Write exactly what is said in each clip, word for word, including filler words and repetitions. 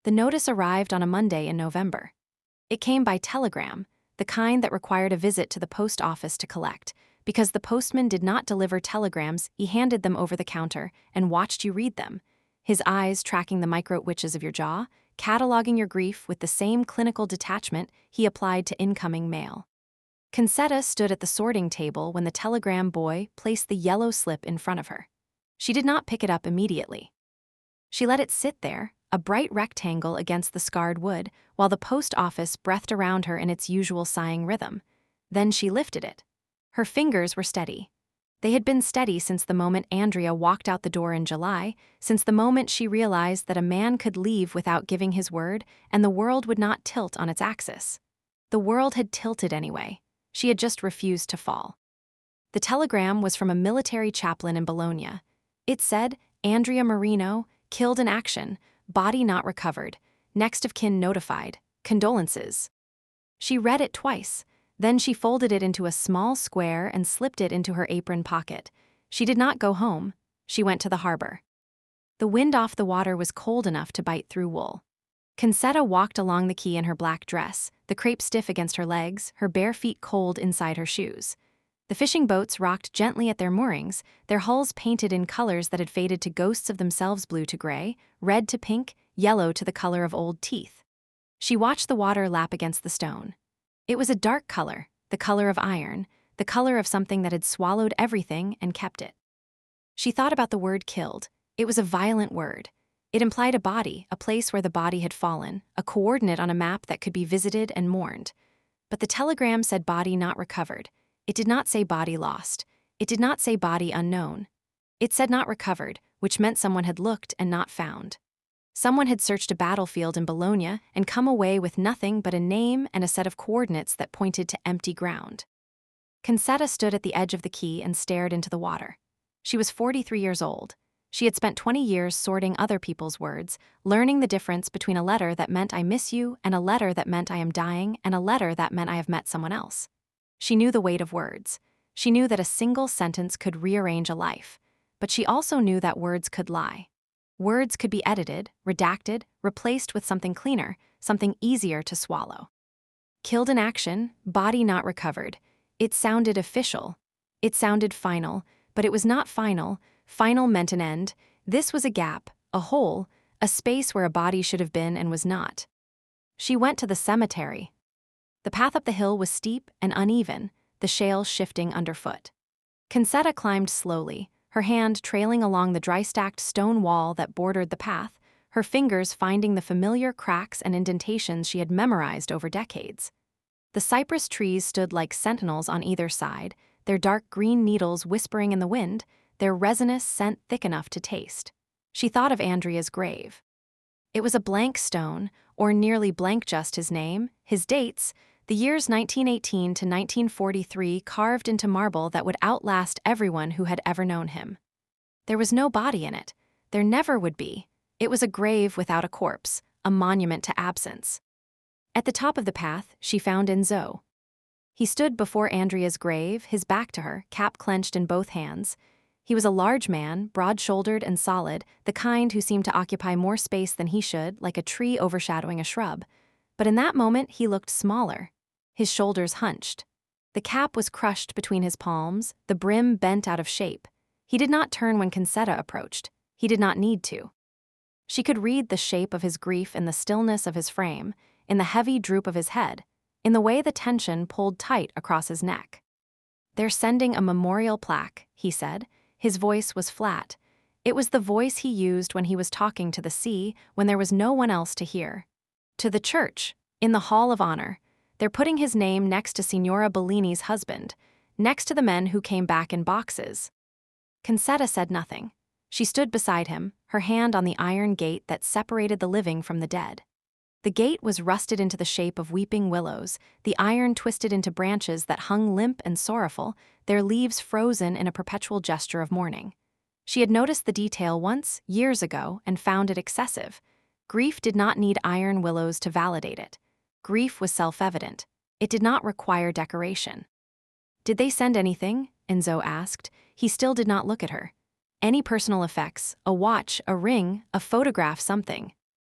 The notice arrived on a Monday in November. It came by telegram, the kind that required a visit to the post office to collect. Because the postman did not deliver telegrams, he handed them over the counter and watched you read them, his eyes tracking the micro-twitches of your jaw, cataloging your grief with the same clinical detachment he applied to incoming mail. Concetta stood at the sorting table when the telegram boy placed the yellow slip in front of her. She did not pick it up immediately. She let it sit there, a bright rectangle against the scarred wood, while the post office breathed around her in its usual sighing rhythm. Then she lifted it. Her fingers were steady. They had been steady since the moment Andrea walked out the door in July, since the moment she realized that a man could leave without giving his word and the world would not tilt on its axis. The world had tilted anyway. She had just refused to fall. The telegram was from a military chaplain in Bologna. It said, Andrea Marino, killed in action, body not recovered, next of kin notified, condolences. She read it twice. Then she folded it into a small square and slipped it into her apron pocket. She did not go home. She went to the harbor. The wind off the water was cold enough to bite through wool. Concetta walked along the quay in her black dress, the crepe stiff against her legs, her bare feet cold inside her shoes. The fishing boats rocked gently at their moorings, their hulls painted in colors that had faded to ghosts of themselves, blue to gray, red to pink, yellow to the color of old teeth. She watched the water lap against the stone. It was a dark color, the color of iron, the color of something that had swallowed everything and kept it. She thought about the word killed. It was a violent word. It implied a body, a place where the body had fallen, a coordinate on a map that could be visited and mourned. But the telegram said body not recovered. It did not say body lost. It did not say body unknown. It said not recovered, which meant someone had looked and not found. Someone had searched a battlefield in Bologna and come away with nothing but a name and a set of coordinates that pointed to empty ground. Concetta stood at the edge of the quay and stared into the water. She was forty-three years old. She had spent twenty years sorting other people's words, learning the difference between a letter that meant I miss you and a letter that meant I am dying and a letter that meant I have met someone else. She knew the weight of words. She knew that a single sentence could rearrange a life, but she also knew that words could lie. Words could be edited, redacted, replaced with something cleaner, something easier to swallow. Killed in action, body not recovered. It sounded official. It sounded final, but it was not final. Final meant an end. This was a gap, a hole, a space where a body should have been and was not. She went to the cemetery. The path up the hill was steep and uneven, the shale shifting underfoot. Concetta climbed slowly, her hand trailing along the dry-stacked stone wall that bordered the path, her fingers finding the familiar cracks and indentations she had memorized over decades. The cypress trees stood like sentinels on either side, their dark green needles whispering in the wind, their resinous scent thick enough to taste. She thought of Andrea's grave. It was a blank stone, or nearly blank, just his name, his dates, the years nineteen eighteen to nineteen forty-three carved into marble that would outlast everyone who had ever known him. There was no body in it. There never would be. It was a grave without a corpse, a monument to absence. At the top of the path, she found Enzo. He stood before Andrea's grave, his back to her, cap clenched in both hands. He was a large man, broad-shouldered and solid, the kind who seemed to occupy more space than he should, like a tree overshadowing a shrub. But in that moment, he looked smaller. His shoulders hunched. The cap was crushed between his palms, the brim bent out of shape. He did not turn when Concetta approached. He did not need to. She could read the shape of his grief in the stillness of his frame, in the heavy droop of his head, in the way the tension pulled tight across his neck. "They're sending a memorial plaque," he said. His voice was flat. It was the voice he used when he was talking to the sea, when there was no one else to hear. "To the church, in the Hall of Honor. They're putting his name next to Signora Bellini's husband, next to the men who came back in boxes." Concetta said nothing. She stood beside him, her hand on the iron gate that separated the living from the dead. The gate was rusted into the shape of weeping willows, the iron twisted into branches that hung limp and sorrowful, their leaves frozen in a perpetual gesture of mourning. She had noticed the detail once, years ago, and found it excessive. Grief did not need iron willows to validate it. Grief was self-evident. It did not require decoration. "Did they send anything?" Enzo asked. He still did not look at her. "Any personal effects, a watch, a ring, a photograph, something."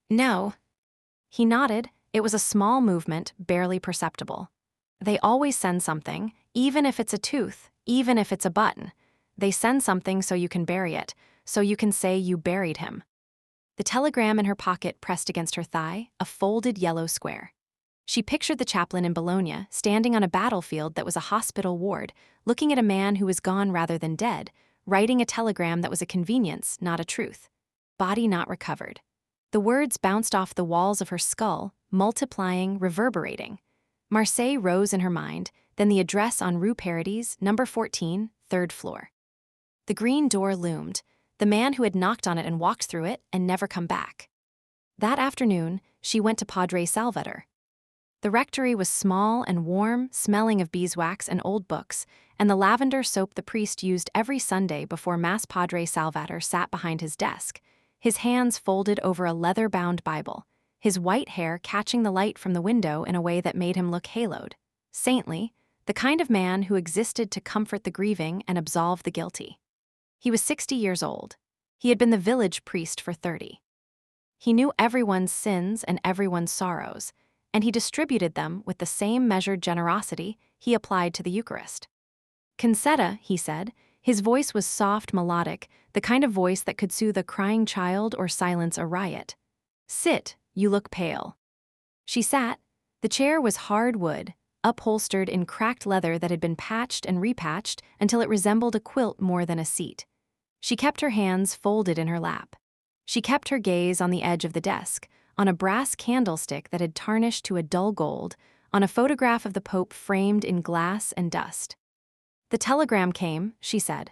No. He nodded. It was a small movement, barely perceptible. They always send something, even if it's a tooth, even if it's a button. They send something so you can bury it, so you can say you buried him. The telegram in her pocket pressed against her thigh, a folded yellow square. She pictured the chaplain in Bologna, standing on a battlefield that was a hospital ward, looking at a man who was gone rather than dead, writing a telegram that was a convenience, not a truth. Body not recovered. The words bounced off the walls of her skull, multiplying, reverberating. Marseille rose in her mind, then the address on Rue Paradis, number fourteen, third floor. The green door loomed, the man who had knocked on it and walked through it and never come back. That afternoon, she went to Padre Salvator. The rectory was small and warm, smelling of beeswax and old books, and the lavender soap the priest used every Sunday before Mass. Padre Salvator sat behind his desk, his hands folded over a leather-bound Bible, his white hair catching the light from the window in a way that made him look haloed, saintly, the kind of man who existed to comfort the grieving and absolve the guilty. He was sixty years old. He had been the village priest for thirty. He knew everyone's sins and everyone's sorrows, and he distributed them with the same measured generosity he applied to the Eucharist. Concetta, he said, his voice was soft, melodic, the kind of voice that could soothe a crying child or silence a riot. Sit, you look pale. She sat. The chair was hard wood, upholstered in cracked leather that had been patched and repatched until it resembled a quilt more than a seat. She kept her hands folded in her lap. She kept her gaze on the edge of the desk, on a brass candlestick that had tarnished to a dull gold, on a photograph of the Pope framed in glass and dust. The telegram came, she said.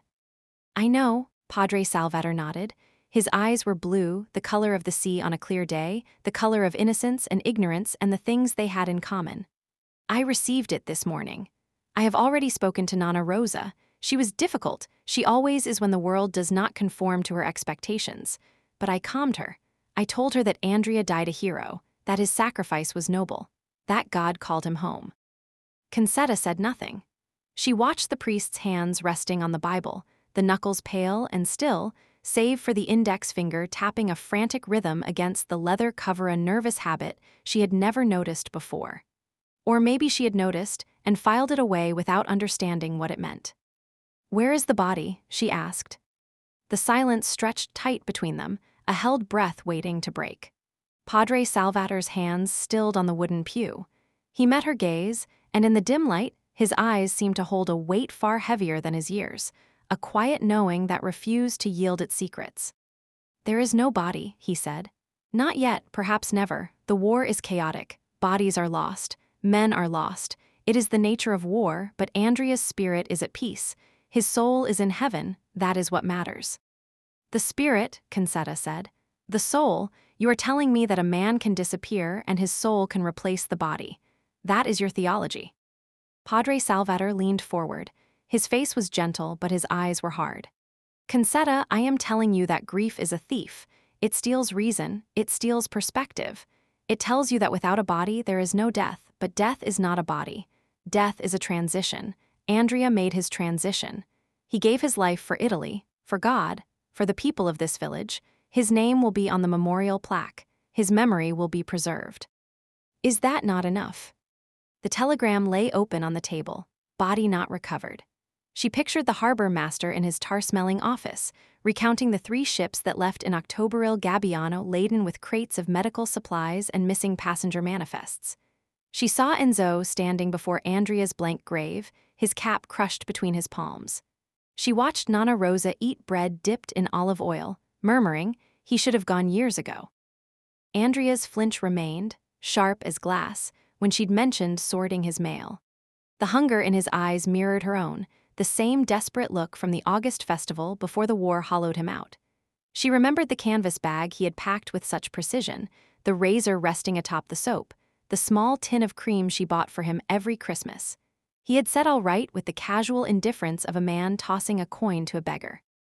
I know, Padre Salvator nodded. His eyes were blue, the color of the sea on a clear day, the color of innocence and ignorance and the things they had in common. I received it this morning. I have already spoken to Nonna Rosa. She was difficult. She always is when the world does not conform to her expectations. But I calmed her. I told her that Andrea died a hero, that his sacrifice was noble, that God called him home. Concetta said nothing. She watched the priest's hands resting on the Bible, the knuckles pale and still, save for the index finger tapping a frantic rhythm against the leather cover, a nervous habit she had never noticed before. Or maybe she had noticed and filed it away without understanding what it meant. Where is the body? She asked. The silence stretched tight between them, a held breath waiting to break. Padre Salvator's hands stilled on the wooden pew. He met her gaze, and in the dim light, his eyes seemed to hold a weight far heavier than his years, a quiet knowing that refused to yield its secrets. There is no body, he said. Not yet, perhaps never. The war is chaotic. Bodies are lost. Men are lost. It is the nature of war, but Andrea's spirit is at peace. His soul is in heaven. That is what matters. The spirit, Concetta said. The soul, you are telling me that a man can disappear and his soul can replace the body. That is your theology. Padre Salvator leaned forward. His face was gentle, but his eyes were hard. Concetta, I am telling you that grief is a thief. It steals reason, it steals perspective. It tells you that without a body there is no death, but death is not a body. Death is a transition. Andrea made his transition. He gave his life for Italy, for God, for the people of this village. His name will be on the memorial plaque. His memory will be preserved. Is that not enough? The telegram lay open on the table, body not recovered. She pictured the harbor master in his tar-smelling office, recounting the three ships that left in October il Gabbiano laden with crates of medical supplies and missing passenger manifests. She saw Enzo standing before Andrea's blank grave, his cap crushed between his palms. She watched Nonna Rosa eat bread dipped in olive oil, murmuring, he should have gone years ago. Andrea's flinch remained, sharp as glass, when she'd mentioned sorting his mail. The hunger in his eyes mirrored her own, the same desperate look from the August festival before the war hollowed him out. She remembered the canvas bag he had packed with such precision, the razor resting atop the soap, the small tin of cream she bought for him every Christmas. He had said all right with the casual indifference of a man tossing a coin to a beggar.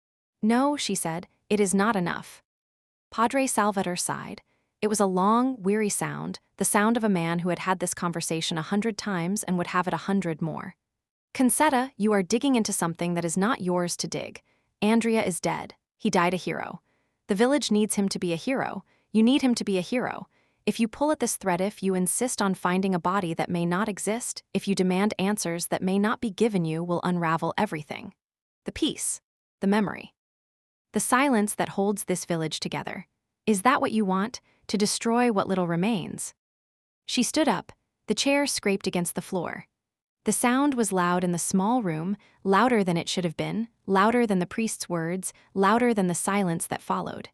No, she said, it is not enough. Padre Salvator sighed. It was a long, weary sound, the sound of a man who had had this conversation a hundred times and would have it a hundred more. Concetta, you are digging into something that is not yours to dig. Andrea is dead. He died a hero. The village needs him to be a hero. You need him to be a hero. If you pull at this thread, if you insist on finding a body that may not exist, if you demand answers that may not be given you, will unravel everything. The peace, the memory, the silence that holds this village together. Is that what you want? To destroy what little remains? She stood up. The chair scraped against the floor. The sound was loud in the small room, louder than it should have been, louder than the priest's words, louder than the silence that followed.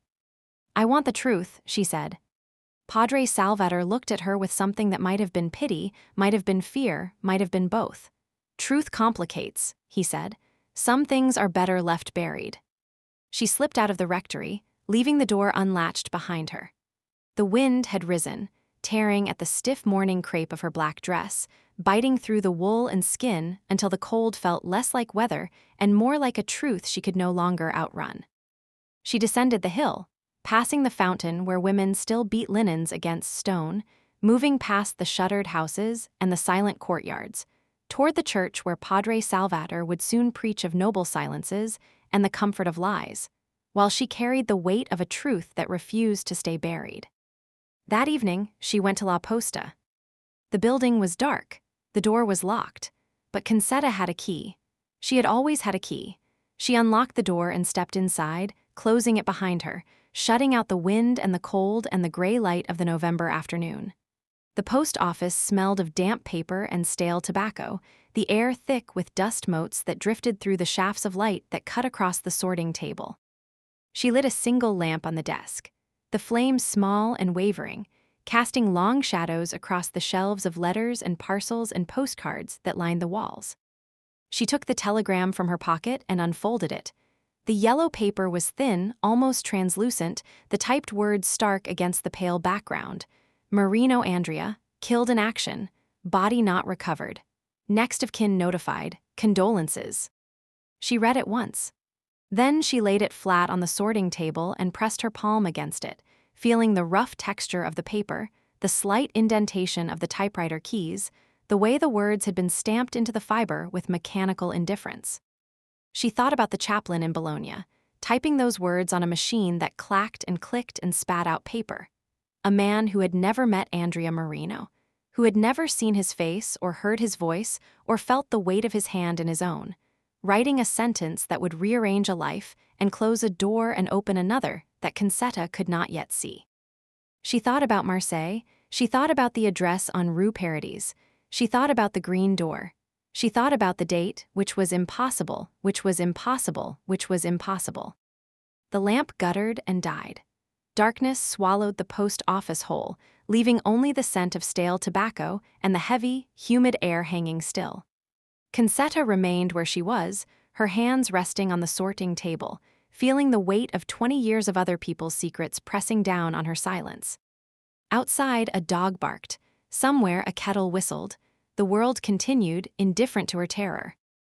I want the truth, she said. Padre Salvador looked at her with something that might have been pity, might have been fear, might have been both. Truth complicates, he said. Some things are better left buried. She slipped out of the rectory, leaving the door unlatched behind her. The wind had risen, tearing at the stiff morning crepe of her black dress, biting through the wool and skin until the cold felt less like weather and more like a truth she could no longer outrun. She descended the hill, passing the fountain where women still beat linens against stone, moving past the shuttered houses and the silent courtyards, toward the church where Padre Salvador would soon preach of noble silences and the comfort of lies, while she carried the weight of a truth that refused to stay buried. That evening, she went to La Posta. The building was dark, the door was locked, but Concetta had a key. She had always had a key. She unlocked the door and stepped inside, closing it behind her, shutting out the wind and the cold and the gray light of the November afternoon. The post office smelled of damp paper and stale tobacco, the air thick with dust motes that drifted through the shafts of light that cut across the sorting table. She lit a single lamp on the desk, the flame small and wavering, casting long shadows across the shelves of letters and parcels and postcards that lined the walls. She took the telegram from her pocket and unfolded it. The yellow paper was thin, almost translucent, the typed words stark against the pale background. Marino Andrea, killed in action, body not recovered. Next of kin notified, condolences. She read it once. Then she laid it flat on the sorting table and pressed her palm against it, feeling the rough texture of the paper, the slight indentation of the typewriter keys, the way the words had been stamped into the fiber with mechanical indifference. She thought about the chaplain in Bologna, typing those words on a machine that clacked and clicked and spat out paper. A man who had never met Andrea Marino, who had never seen his face or heard his voice or felt the weight of his hand in his own, writing a sentence that would rearrange a life and close a door and open another that Concetta could not yet see. She thought about Marseille. She thought about the address on Rue Paradis. She thought about the green door. She thought about the date, which was impossible, which was impossible, which was impossible. The lamp guttered and died. Darkness swallowed the post office whole, leaving only the scent of stale tobacco and the heavy, humid air hanging still. Concetta remained where she was, her hands resting on the sorting table, feeling the weight of twenty years of other people's secrets pressing down on her silence. Outside, a dog barked. Somewhere, a kettle whistled. The world continued, indifferent to her terror.